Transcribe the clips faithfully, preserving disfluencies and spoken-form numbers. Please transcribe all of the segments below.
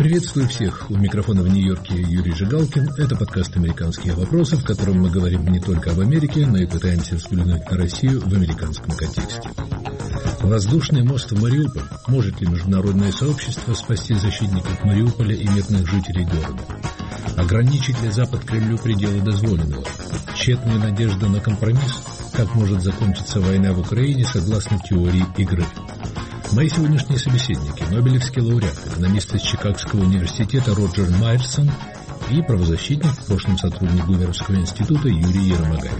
Приветствую всех. У микрофона в Нью-Йорке Юрий Жигалкин. Это подкаст «Американские вопросы», в котором мы говорим не только об Америке, но и пытаемся взглянуть на Россию в американском контексте. Воздушный мост в Мариуполь. Может ли международное сообщество спасти защитников Мариуполя и мирных жителей города? Ограничить ли Запад Кремлю пределы дозволенного? Тщетная надежда на компромисс? Как может закончиться война в Украине согласно теории игры? Мои сегодняшние собеседники – нобелевский лауреат, экономист из Чикагского университета Роджер Майерсон и правозащитник, в прошлом сотрудник Гуверовского института Юрий Еромагаев.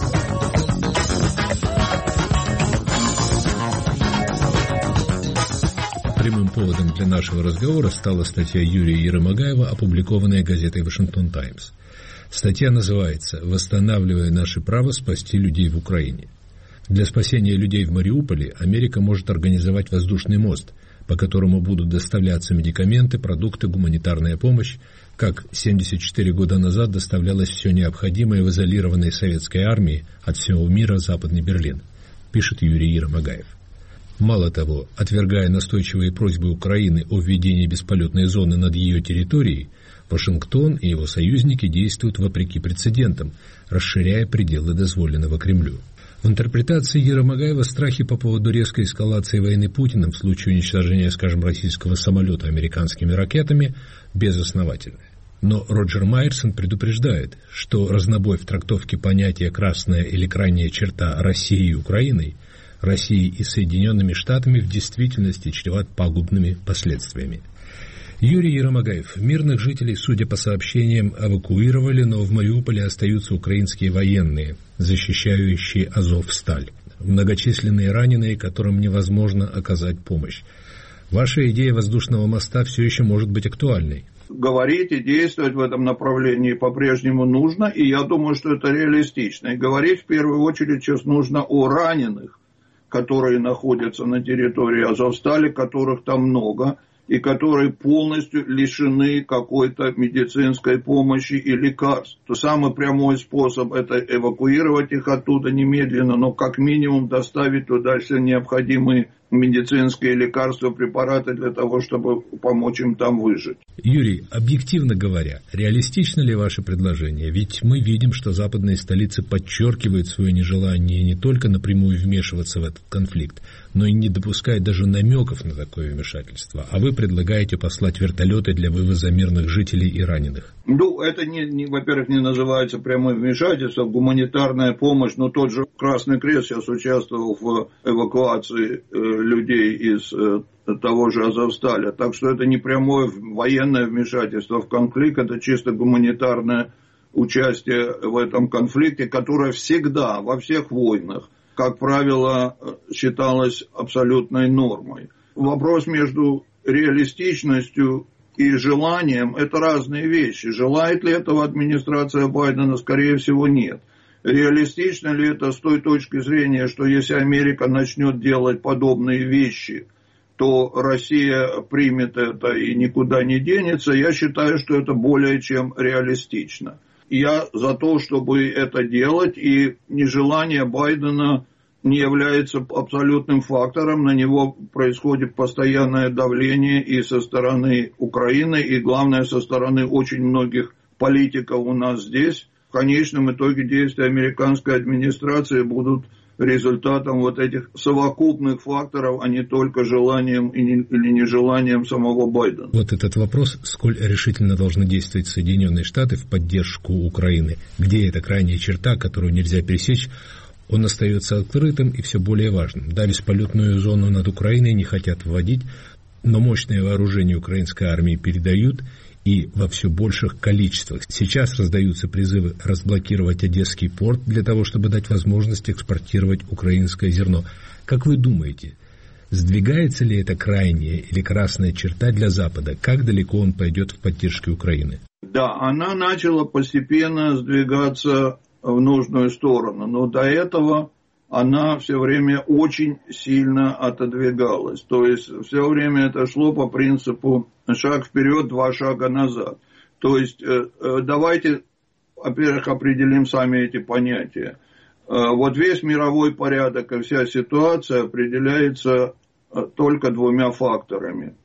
Прямым поводом для нашего разговора стала статья Юрия Еромагаева, опубликованная газетой «Вашингтон Таймс». Статья называется «Восстанавливая наше право спасти людей в Украине». Для спасения людей в Мариуполе Америка может организовать воздушный мост, по которому будут доставляться медикаменты, продукты, гуманитарная помощь, как семьдесят четыре года назад доставлялось все необходимое в изолированной советской армии от всего мира в Западный Берлин, пишет Юрий Еромагаев. Мало того, отвергая настойчивые просьбы Украины о введении бесполетной зоны над ее территорией, Вашингтон и его союзники действуют вопреки прецедентам, расширяя пределы дозволенного Кремлю. В интерпретации Еромагаева страхи по поводу резкой эскалации войны Путиным в случае уничтожения, скажем, российского самолета американскими ракетами безосновательны. Но Роджер Майерсон предупреждает, что разнобой в трактовке понятия «красная» или «крайняя черта» России и Украиной, Россией и Соединенными Штатами в действительности чреват пагубными последствиями. Юрий Еромагаев. Мирных жителей, судя по сообщениям, эвакуировали, но в Мариуполе остаются украинские военные, защищающие Азовсталь. Многочисленные раненые, которым невозможно оказать помощь. Ваша идея воздушного моста все еще может быть актуальной. Говорить и действовать в этом направлении по-прежнему нужно, и я думаю, что это реалистично. И говорить в первую очередь сейчас нужно о раненых, которые находятся на территории Азовстали, которых там много, и которые полностью лишены какой-то медицинской помощи и лекарств. То самый прямой способ – это эвакуировать их оттуда немедленно, но как минимум доставить туда все необходимые медицинские лекарства, препараты для того, чтобы помочь им там выжить. Юрий, объективно говоря, реалистично ли ваше предложение? Ведь мы видим, что западные столицы подчеркивают свое нежелание не только напрямую вмешиваться в этот конфликт, но и не допускают даже намеков на такое вмешательство. А вы предлагаете послать вертолеты для вывоза мирных жителей и раненых. Ну, это, не, не, во-первых, не называется прямым вмешательством, гуманитарная помощь, но тот же Красный Крест сейчас участвовал в эвакуации э, людей из э, того же Азовсталя. Так что это не прямое военное вмешательство в конфликт, это чисто гуманитарное участие в этом конфликте, которое всегда во всех войнах, как правило, считалось абсолютной нормой. Вопрос между реалистичностью и желанием – это разные вещи. Желает ли этого администрация Байдена? Скорее всего, нет. Реалистично ли это с той точки зрения, что если Америка начнет делать подобные вещи, то Россия примет это и никуда не денется? Я считаю, что это более чем реалистично. Я за то, чтобы это делать, и нежелание Байдена не является абсолютным фактором, на него происходит постоянное давление и со стороны Украины, и главное со стороны очень многих политиков у нас здесь. В конечном итоге действия американской администрации будут результатом вот этих совокупных факторов, а не только желанием или нежеланием самого Байдена. Вот этот вопрос, сколь решительно должны действовать Соединенные Штаты в поддержку Украины, где эта крайняя черта, которую нельзя пересечь, он остается открытым и все более важным. Да, бесполетную зону над Украиной не хотят вводить, но мощное вооружение украинской армии передают и во все больших количествах. Сейчас раздаются призывы разблокировать Одесский порт для того, чтобы дать возможность экспортировать украинское зерно. Как вы думаете, сдвигается ли эта крайняя или красная черта для Запада? Как далеко он пойдет в поддержке Украины? Да, она начала постепенно сдвигаться в нужную сторону, но до этого она все время очень сильно отодвигалась. То есть все время это шло по принципу шаг вперед, два шага назад. То есть давайте, во-первых, определим сами эти понятия. Вот весь мировой порядок и вся ситуация определяется только двумя факторами.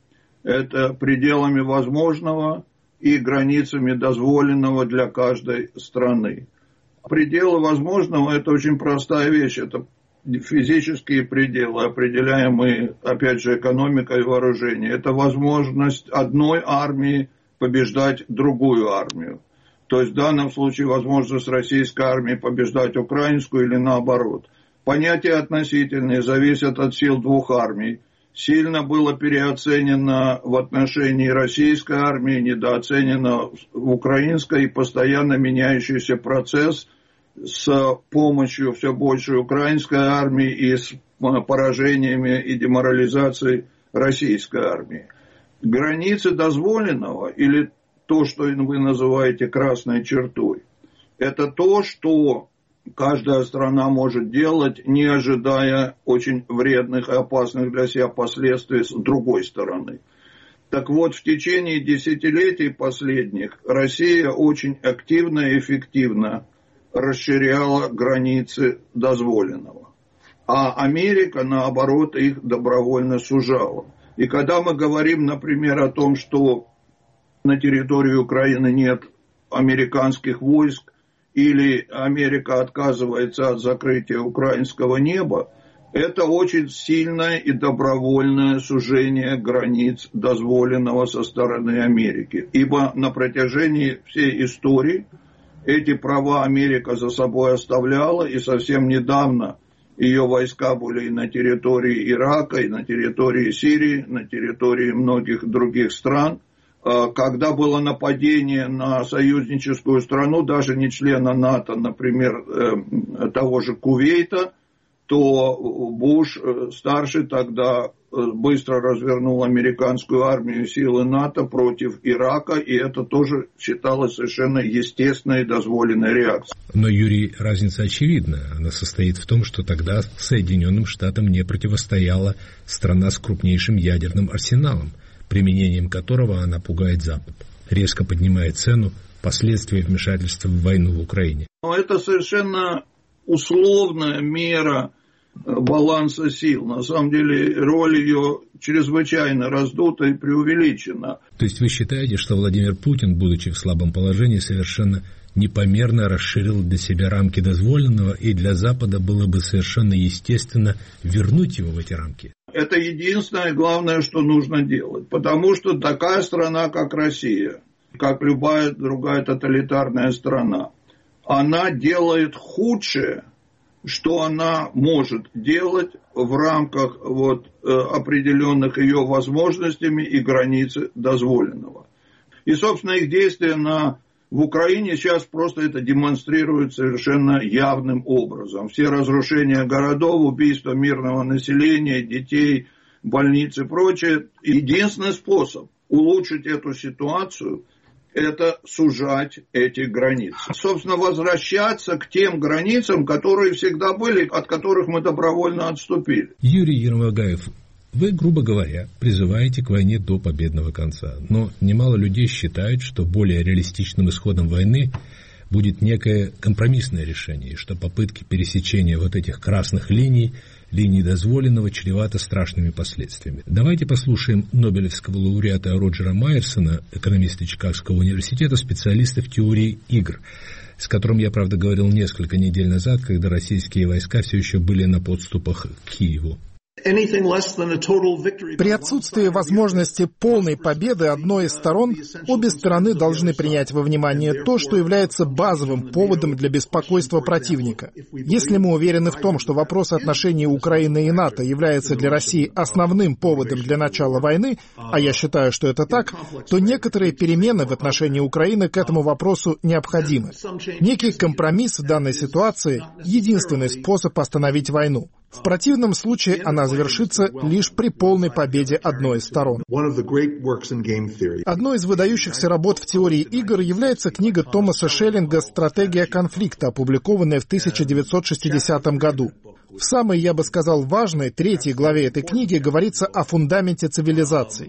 это пределами возможного и границами дозволенного для каждой страны. Пределы возможного – это очень простая вещь, это физические пределы, определяемые, опять же, экономикой и вооружением. Это возможность одной армии побеждать другую армию. То есть в данном случае возможность российской армии побеждать украинскую или наоборот. Понятия относительные, зависят от сил двух армий. Сильно было переоценено в отношении российской армии, недооценено в украинской, и постоянно меняющийся процесс с помощью все большей украинской армии и с поражениями и деморализацией российской армии. Границы дозволенного, или то, что вы называете красной чертой, это то, что каждая страна может делать, не ожидая очень вредных и опасных для себя последствий с другой стороны. Так вот, в течение десятилетий последних Россия очень активно и эффективно расширяла границы дозволенного. А Америка, наоборот, их добровольно сужала. И когда мы говорим, например, о том, что на территории Украины нет американских войск, или Америка отказывается от закрытия украинского неба, это очень сильное и добровольное сужение границ дозволенного со стороны Америки. Ибо на протяжении всей истории эти права Америка за собой оставляла, и совсем недавно ее войска были и на территории Ирака, и на территории Сирии, на территории многих других стран. Когда было нападение на союзническую страну, даже не члена НАТО, например, того же Кувейта, то Буш старший тогда быстро развернул американскую армию и силы НАТО против Ирака, и это тоже считалось совершенно естественной и дозволенной реакцией. Но, Юрий, разница очевидна. Она состоит в том, что тогда Соединенным Штатам не противостояла страна с крупнейшим ядерным арсеналом, применением которого она пугает Запад, резко поднимая цену последствий вмешательства в войну в Украине. Но это совершенно условная мера баланса сил. На самом деле роль ее чрезвычайно раздута и преувеличена. То есть вы считаете, что Владимир Путин, будучи в слабом положении, совершенно непомерно расширил для себя рамки дозволенного, и для Запада было бы совершенно естественно вернуть его в эти рамки? Это единственное главное, что нужно делать. Потому что такая страна, как Россия, как любая другая тоталитарная страна, она делает худшее, что она может делать в рамках вот, определенных ее возможностями и границы дозволенного. И, собственно, их действия на, в Украине сейчас просто это демонстрируют совершенно явным образом. Все разрушения городов, убийства мирного населения, детей, больниц и прочее. Единственный способ улучшить эту ситуацию – это сужать эти границы. Собственно, возвращаться к тем границам, которые всегда были, от которых мы добровольно отступили. Юрий Ермагаев, вы, грубо говоря, призываете к войне до победного конца. Но немало людей считают, что более реалистичным исходом войны будет некое компромиссное решение, и что попытки пересечения вот этих красных линий, линий дозволенного, чревато страшными последствиями. Давайте послушаем нобелевского лауреата Роджера Майерсона, экономиста Чикагского университета, специалиста в теории игр, с которым я, правда, говорил несколько недель назад, когда российские войска все еще были на подступах к Киеву. При отсутствии возможности полной победы одной из сторон, обе стороны должны принять во внимание то, что является базовым поводом для беспокойства противника. Если мы уверены в том, что вопрос отношений Украины и НАТО является для России основным поводом для начала войны, а я считаю, что это так, то некоторые перемены в отношении Украины к этому вопросу необходимы. Некий компромисс в данной ситуации — единственный способ остановить войну. В противном случае она завершится лишь при полной победе одной из сторон. Одной из выдающихся работ в теории игр является книга Томаса Шеллинга «Стратегия конфликта», опубликованная в тысяча девятьсот шестидесятом году. В самой, я бы сказал, важной, третьей главе этой книги говорится о фундаменте цивилизаций.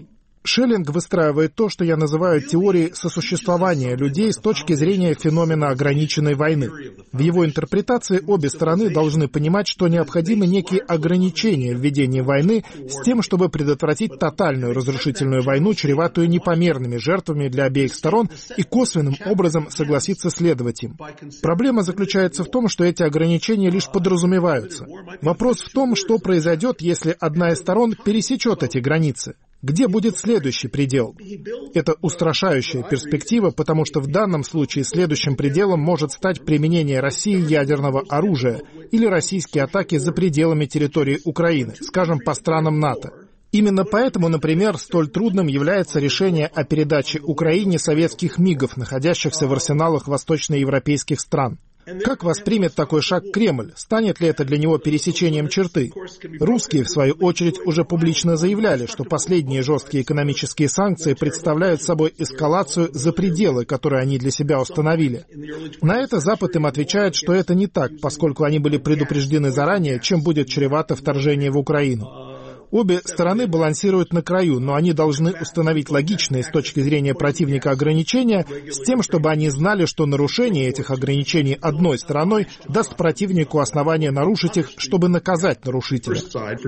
Шеллинг выстраивает то, что я называю теорией сосуществования людей с точки зрения феномена ограниченной войны. В его интерпретации обе стороны должны понимать, что необходимы некие ограничения в ведении войны с тем, чтобы предотвратить тотальную разрушительную войну, чреватую непомерными жертвами для обеих сторон, и косвенным образом согласиться следовать им. Проблема заключается в том, что эти ограничения лишь подразумеваются. Вопрос в том, что произойдет, если одна из сторон пересечет эти границы. Где будет следующий предел? Это устрашающая перспектива, потому что в данном случае следующим пределом может стать применение России ядерного оружия или российские атаки за пределами территории Украины, скажем, по странам НАТО. Именно поэтому, например, столь трудным является решение о передаче Украине советских МиГов, находящихся в арсеналах восточноевропейских стран. Как воспримет такой шаг Кремль? Станет ли это для него пересечением черты? Русские, в свою очередь, уже публично заявляли, что последние жесткие экономические санкции представляют собой эскалацию за пределы, которые они для себя установили. На это Запад им отвечает, что это не так, поскольку они были предупреждены заранее, чем будет чревато вторжение в Украину. Обе стороны балансируют на краю, но они должны установить логичные с точки зрения противника ограничения с тем, чтобы они знали, что нарушение этих ограничений одной стороной даст противнику основание нарушить их, чтобы наказать нарушителя.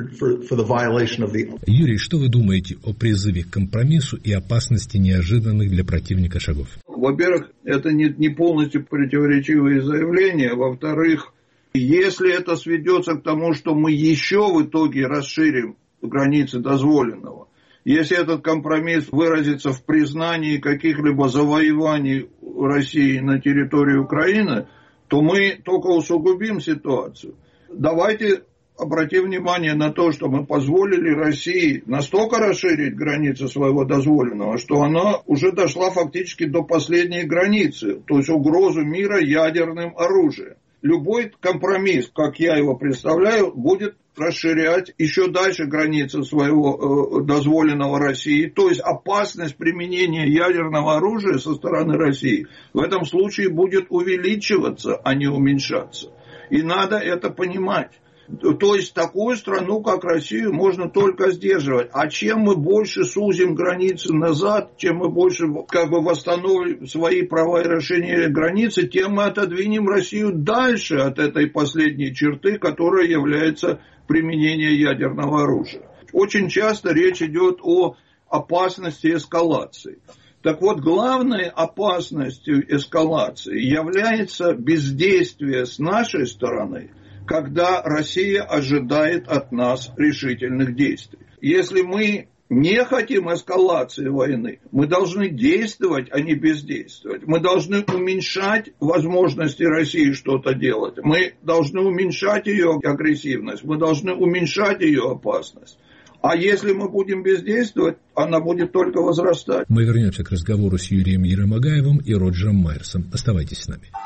Юрий, что вы думаете о призыве к компромиссу и опасности неожиданных для противника шагов? Во-первых, это не, не полностью противоречивые заявления. Во-вторых, если это сведется к тому, что мы еще в итоге расширим границы дозволенного, если этот компромисс выразится в признании каких-либо завоеваний России на территории Украины, то мы только усугубим ситуацию. Давайте обратим внимание на то, что мы позволили России настолько расширить границы своего дозволенного, что она уже дошла фактически до последней границы, то есть угрозу мира ядерным оружием. Любой компромисс, как я его представляю, будет расширять еще дальше границы своего э, дозволенного России. То есть опасность применения ядерного оружия со стороны России в этом случае будет увеличиваться, а не уменьшаться. И надо это понимать. То есть такую страну, как Россию, можно только сдерживать. А чем мы больше сузим границы назад, чем мы больше как бы восстановим свои права и расширение границы, тем мы отодвинем Россию дальше от этой последней черты, которая является применение ядерного оружия. Очень часто речь идет о опасности эскалации. Так вот, главной опасностью эскалации является бездействие с нашей стороны, когда Россия ожидает от нас решительных действий. Если мы не хотим эскалации войны, мы должны действовать, а не бездействовать. Мы должны уменьшать возможности России что-то делать. Мы должны уменьшать ее агрессивность. Мы должны уменьшать ее опасность. А если мы будем бездействовать, она будет только возрастать. Мы вернемся к разговору с Юрием Еромагаевым и Роджером Майерсом. Оставайтесь с нами.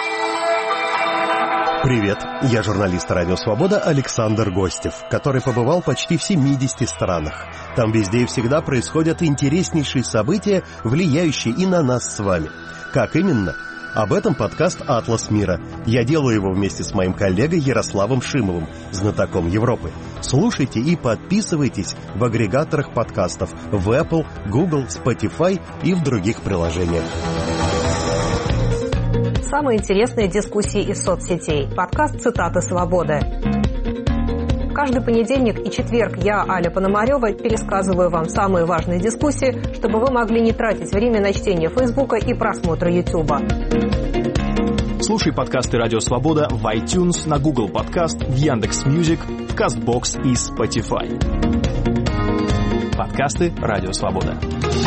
Привет, я журналист «Радио Свобода» Александр Гостев, который побывал почти в семидесяти странах. Там везде и всегда происходят интереснейшие события, влияющие и на нас с вами. Как именно? Об этом подкаст «Атлас мира». Я делаю его вместе с моим коллегой Ярославом Шимовым, знатоком Европы. Слушайте и подписывайтесь в агрегаторах подкастов в Apple, Google, Spotify и в других приложениях. Самые интересные дискуссии из соцсетей. Подкаст «Цитаты свободы». Каждый понедельник и четверг я, Аля Пономарева, пересказываю вам самые важные дискуссии, чтобы вы могли не тратить время на чтение Фейсбука и просмотра Ютуба. Слушай подкасты «Радио Свобода» в iTunes, на Google Подкаст, в Яндекс.Мьюзик, в Кастбокс и Spotify. Подкасты «Радио Свобода».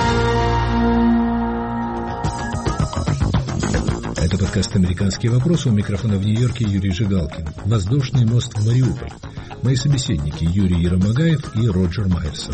Это подкаст «Американские вопросы». У микрофона в Нью-Йорке Юрий Жигалкин. Воздушный мост в Мариуполь. Мои собеседники Юрий Еромагаев и Роджер Майерсон.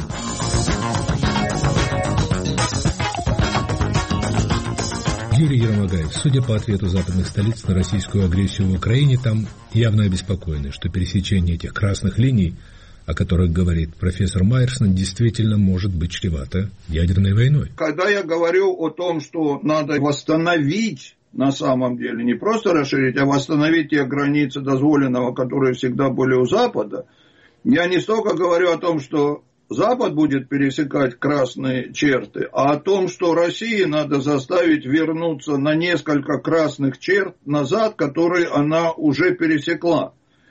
Юрий Еромагаев, судя по ответу западных столиц на российскую агрессию в Украине, там явно обеспокоены, что пересечение этих красных линий, о которых говорит профессор Майерсон, действительно может быть чревато ядерной войной. Когда я говорю о том, что надо восстановить, на самом деле, не просто расширить, а восстановить те границы дозволенного, которые всегда были у Запада, я не столько говорю о том, что Запад будет пересекать красные черты, а о том, что России надо заставить вернуться на несколько красных черт назад, которые она уже пересекла.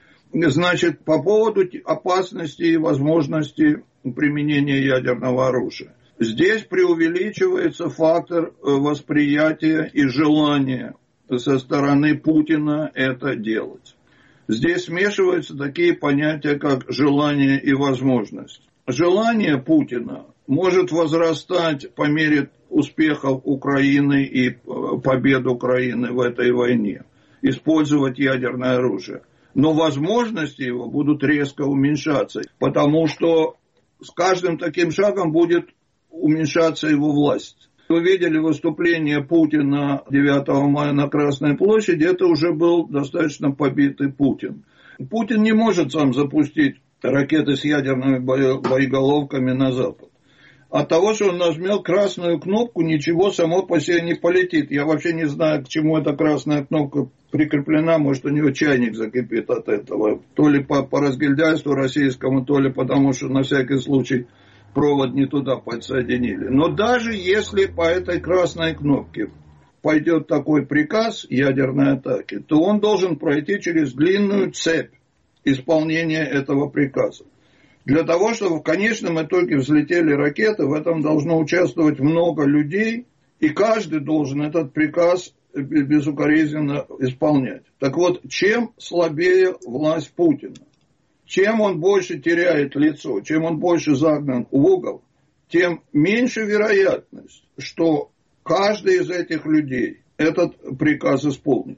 Значит, по поводу опасности и возможности применения ядерного оружия. Здесь преувеличивается фактор восприятия и желания со стороны Путина это делать. Здесь смешиваются такие понятия, как желание и возможность. Желание Путина может возрастать по мере успехов Украины и побед Украины в этой войне, использовать ядерное оружие. Но возможности его будут резко уменьшаться, потому что с каждым таким шагом будет уменьшаться его власть. Вы видели выступление Путина девятого мая на Красной площади, это уже был достаточно побитый Путин. Путин не может сам запустить ракеты с ядерными боеголовками на Запад. От того, что он нажмет красную кнопку, ничего само по себе не полетит. Я вообще не знаю, к чему эта красная кнопка прикреплена. Может, у него чайник закипит от этого. То ли по, по разгильдяйству российскому, то ли потому, что на всякий случай провод не туда подсоединили. Но даже если по этой красной кнопке пойдет такой приказ ядерной атаки, то он должен пройти через длинную цепь исполнения этого приказа. Для того, чтобы в конечном итоге взлетели ракеты, в этом должно участвовать много людей, и каждый должен этот приказ безукоризненно исполнять. Так вот, чем слабее власть Путина, чем он больше теряет лицо, чем он больше загнан в угол, тем меньше вероятность, что каждый из этих людей этот приказ исполнит.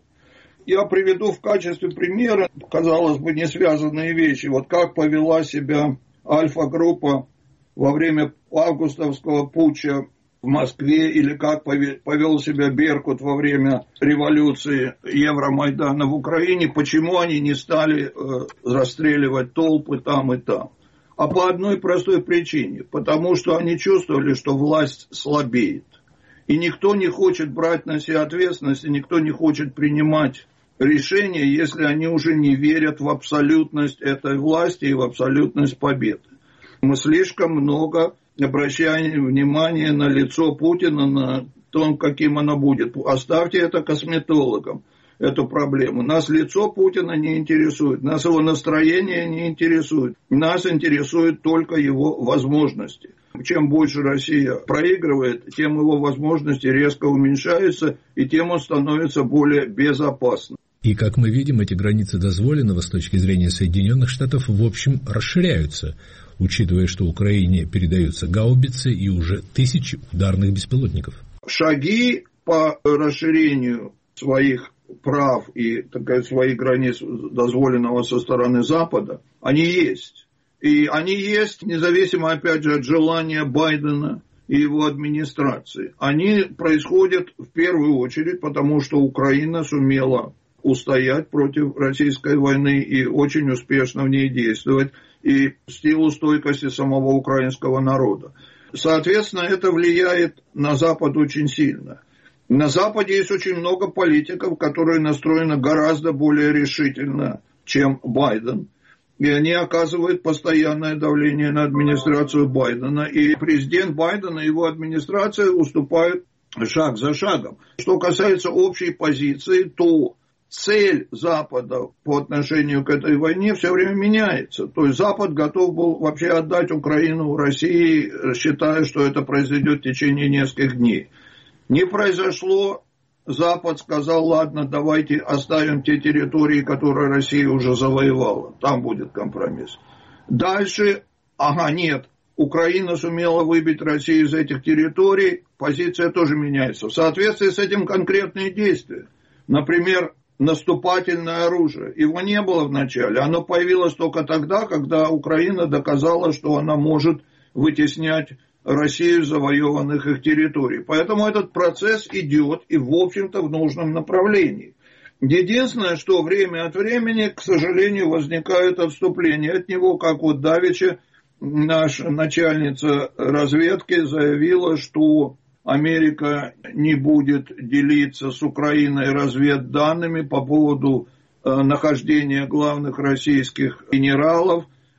Я приведу в качестве примера, казалось бы, не связанные вещи. Вот как повела себя Альфа-группа во время августовского путча в Москве, или как повел себя Беркут во время революции Евромайдана в Украине, почему они не стали расстреливать толпы там и там. А по одной простой причине, потому что они чувствовали, что власть слабеет. И никто не хочет брать на себя ответственность, и никто не хочет принимать решения, если они уже не верят в абсолютность этой власти и в абсолютность победы. Мы слишком много обращаем внимание на лицо Путина, на то, каким оно будет. Оставьте это косметологам, эту проблему. Нас лицо Путина не интересует, нас его настроение не интересует. Нас интересует только его возможности. Чем больше Россия проигрывает, тем его возможности резко уменьшаются, и тем он становится более безопасным. И, как мы видим, эти границы дозволенного с точки зрения Соединенных Штатов, в общем, расширяются, учитывая, что Украине передаются гаубицы и уже тысячи ударных беспилотников. Шаги по расширению своих прав и, так сказать, своих границ дозволенного со стороны Запада, они есть. И они есть, независимо, опять же, от желания Байдена и его администрации. Они происходят в первую очередь, потому что Украина сумела устоять против российской войны и очень успешно в ней действовать, и в силу стойкости самого украинского народа. Соответственно, это влияет на Запад очень сильно. На Западе есть очень много политиков, которые настроены гораздо более решительно, чем Байден. И они оказывают постоянное давление на администрацию Байдена. И президент Байден и его администрация уступают шаг за шагом. Что касается общей позиции, то цель Запада по отношению к этой войне все время меняется. То есть Запад готов был вообще отдать Украину России, считая, что это произойдет в течение нескольких дней. Не произошло. Запад сказал, ладно, давайте оставим те территории, которые Россия уже завоевала. Там будет компромисс. Дальше, ага, нет, Украина сумела выбить Россию из этих территорий, позиция тоже меняется. В соответствии с этим конкретные действия. Например, наступательное оружие. Его не было вначале. Оно появилось только тогда, когда Украина доказала, что она может вытеснять Россию из завоеванных их территорий. Поэтому этот процесс идет и, в общем-то, в нужном направлении. Единственное, что время от времени, к сожалению, возникают отступления от него, как вот давеча наша начальница разведки заявила, что Америка не будет делиться с Украиной разведданными по поводу э, нахождения главных российских генералов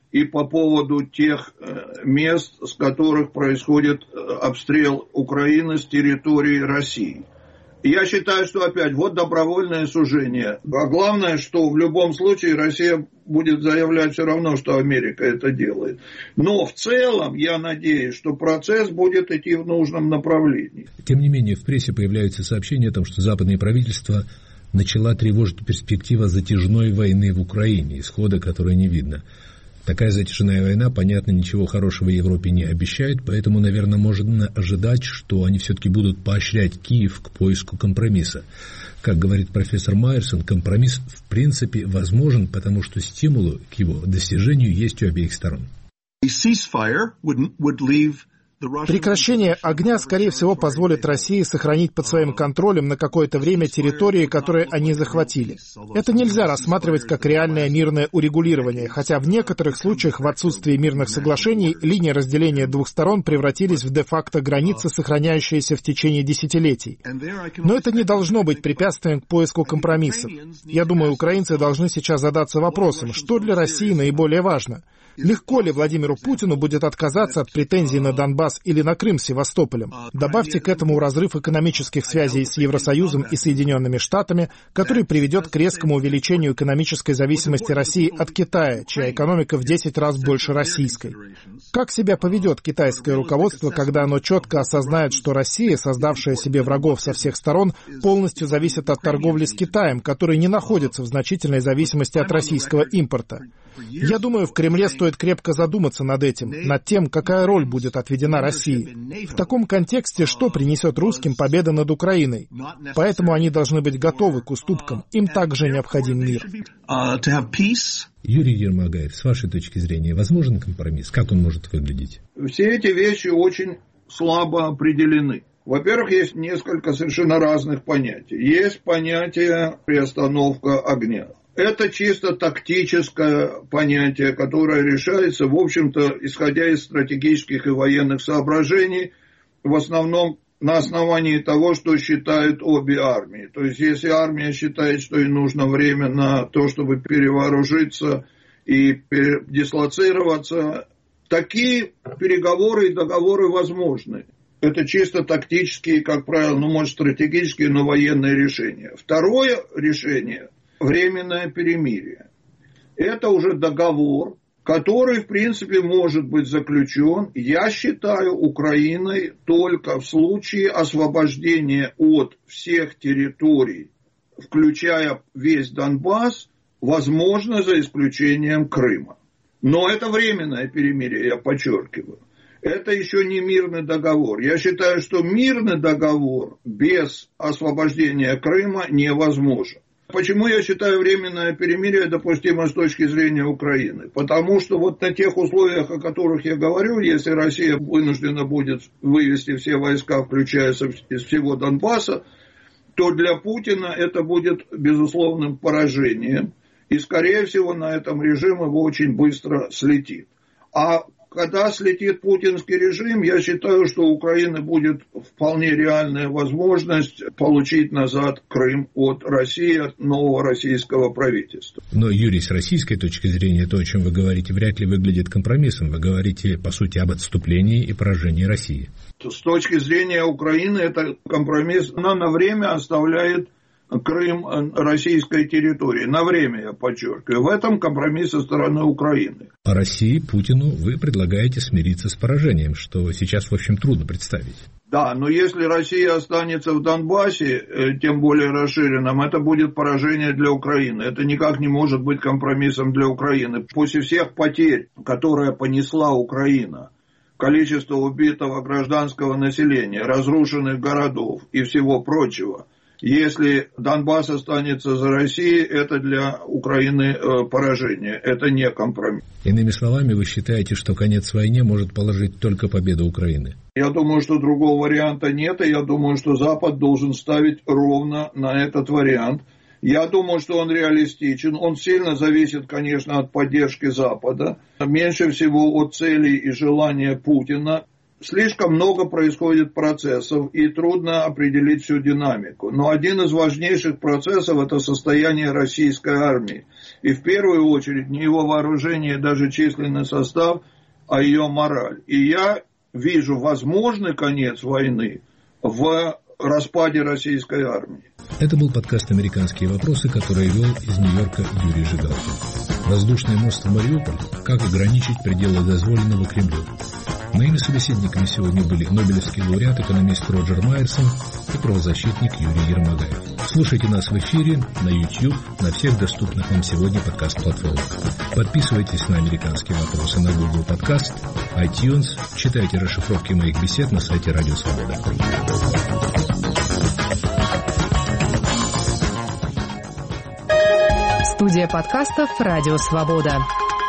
и по поводу тех мест, с которых происходит обстрел Украины с территории России. Я считаю, что опять вот добровольное сужение. А главное, что в любом случае Россия будет заявлять все равно, что Америка это делает. Но в целом я надеюсь, что процесс будет идти в нужном направлении. Тем не менее, в прессе появляются сообщения о том, что западное правительство начала тревожить перспектива затяжной войны в Украине, исхода которой не видно. Такая затяжная война, понятно, ничего хорошего Европе не обещает, поэтому, наверное, можно ожидать, что они все-таки будут поощрять Киев к поиску компромисса. Как говорит профессор Майерсон, компромисс в принципе возможен, потому что стимулы к его достижению есть у обеих сторон. Прекращение огня, скорее всего, позволит России сохранить под своим контролем на какое-то время территории, которые они захватили. Это нельзя рассматривать как реальное мирное урегулирование, хотя в некоторых случаях в отсутствии мирных соглашений линии разделения двух сторон превратились в де-факто границы, сохраняющиеся в течение десятилетий. Но это не должно быть препятствием к поиску компромиссов. Я думаю, украинцы должны сейчас задаться вопросом, что для России наиболее важно. Легко ли Владимиру Путину будет отказаться от претензий на Донбасс или на Крым с Севастополем? Добавьте к этому разрыв экономических связей с Евросоюзом и Соединенными Штатами, который приведет к резкому увеличению экономической зависимости России от Китая, чья экономика в десять раз больше российской. Как себя поведет китайское руководство, когда оно четко осознает, что Россия, создавшая себе врагов со всех сторон, полностью зависит от торговли с Китаем, который не находится в значительной зависимости от российского импорта? Я думаю, в Кремле стоит крепко задуматься над этим, над тем, какая роль будет отведена России. В таком контексте, что принесет русским победа над Украиной? Поэтому они должны быть готовы к уступкам. Им также необходим мир. Юрий Ермагаев, с вашей точки зрения, возможен компромисс? Как он может выглядеть? Все эти вещи очень слабо определены. Во-первых, есть несколько совершенно разных понятий. Есть понятие приостановка огня. Это чисто тактическое понятие, которое решается, в общем-то, исходя из стратегических и военных соображений, в основном на основании того, что считают обе армии. То есть, если армия считает, что ей нужно время на то, чтобы перевооружиться и дислоцироваться, такие переговоры и договоры возможны. Это чисто тактические, как правило, ну, может, стратегические, но военные решения. Второе решение – временное перемирие. Это уже договор, который, в принципе, может быть заключен, я считаю, Украиной только в случае освобождения от всех территорий, включая весь Донбасс, возможно, за исключением Крыма. Но это временное перемирие, я подчеркиваю. Это еще не мирный договор. Я считаю, что мирный договор без освобождения Крыма невозможен. Почему я считаю временное перемирие допустимо с точки зрения Украины? Потому что вот на тех условиях, о которых я говорю, если Россия вынуждена будет вывести все войска, включая из всего Донбасса, то для Путина это будет безусловным поражением. И, скорее всего, на этом режим его очень быстро слетит. А когда слетит путинский режим, я считаю, что у Украины будет вполне реальная возможность получить назад Крым от России, от нового российского правительства. Но, Юрий, с российской точки зрения, то, о чем вы говорите, вряд ли выглядит компромиссом. Вы говорите, по сути, об отступлении и поражении России. С точки зрения Украины, это компромисс. Она на время оставляет Крым российской территории. На время, я подчеркиваю. В этом компромисс со стороны Украины. А России, Путину, вы предлагаете смириться с поражением, что сейчас, в общем, трудно представить. Да, но если Россия останется в Донбассе, тем более расширенном, это будет поражение для Украины. Это никак не может быть компромиссом для Украины. После всех потерь, которые понесла Украина, количество убитого гражданского населения, разрушенных городов и всего прочего, если Донбасс останется за Россией, это для Украины поражение, это не компромисс. Иными словами, вы считаете, что конец войне может положить только победа Украины? Я думаю, что другого варианта нет, и я думаю, что Запад должен ставить ровно на этот вариант. Я думаю, что он реалистичен, он сильно зависит, конечно, от поддержки Запада, меньше всего от целей и желания Путина. слишком много происходит процессов, и трудно определить всю динамику. Но один из важнейших процессов – это состояние российской армии. И в первую очередь не его вооружение и даже численный состав, а ее мораль. И я вижу возможный конец войны в распаде российской армии. Это был подкаст «Американские вопросы», который вел из Нью-Йорка Юрий Жигалкин. Воздушный мост в Мариуполь. Как ограничить пределы дозволенного Кремлю. Моими собеседниками сегодня были нобелевский лауреат, экономист Роджер Майерсон и правозащитник Юрий Ермогаев. Слушайте нас в эфире на YouTube, на всех доступных вам сегодня подкаст-платформах. Подписывайтесь на «Американские вопросы» на Google Podcast, iTunes, читайте расшифровки моих бесед на сайте Радио Свобода. Студия подкастов «Радио Свобода».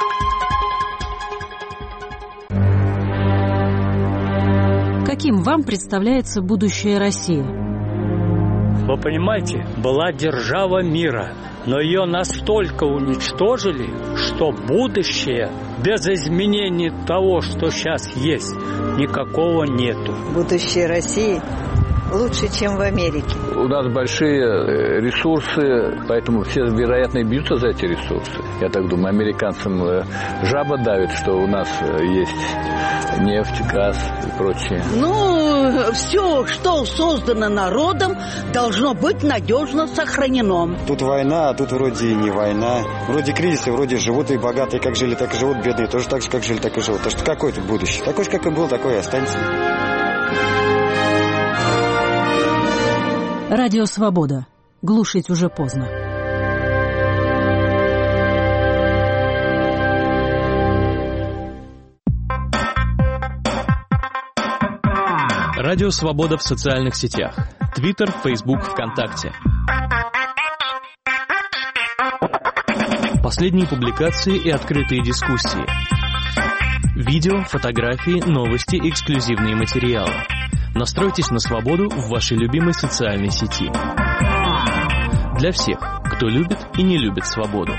Каким вам представляется будущее России? Вы понимаете, была держава мира, но ее настолько уничтожили, что будущее без изменений того, что сейчас есть, никакого нету. Будущее России лучше, чем в Америке. У нас большие ресурсы, поэтому все, вероятно, бьются за эти ресурсы. Я так думаю, американцам жаба давит, что у нас есть нефть, газ и прочее. Ну, все, что создано народом, должно быть надежно сохранено. Тут война, а тут вроде и не война. Вроде кризисы, вроде живут и богатые, как жили, так и живут, бедные тоже так же, как жили, так и живут. Так что какое тут будущее? Такое же, как и был, такое и останется. Радио Свобода. Глушить уже поздно. Радио Свобода в социальных сетях. Твиттер, Фейсбук, ВКонтакте. Последние публикации и открытые дискуссии. Видео, фотографии, новости, эксклюзивные материалы. Настройтесь на свободу в вашей любимой социальной сети. Для всех, кто любит и не любит свободу.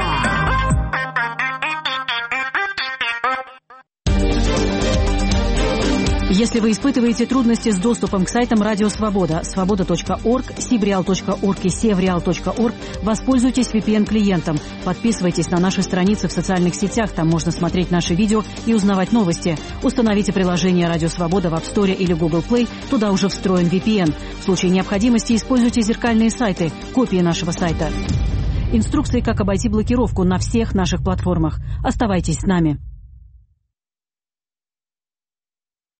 Если вы испытываете трудности с доступом к сайтам Радио Свобода, свобода точка орг, сибреал точка орг и севреал точка орг, воспользуйтесь ви пи эн-клиентом. Подписывайтесь на наши страницы в социальных сетях, там можно смотреть наши видео и узнавать новости. Установите приложение Радио Свобода в App Store или Google Play, туда уже встроен ви пи эн. В случае необходимости используйте зеркальные сайты, копии нашего сайта. Инструкции, как обойти блокировку на всех наших платформах. Оставайтесь с нами.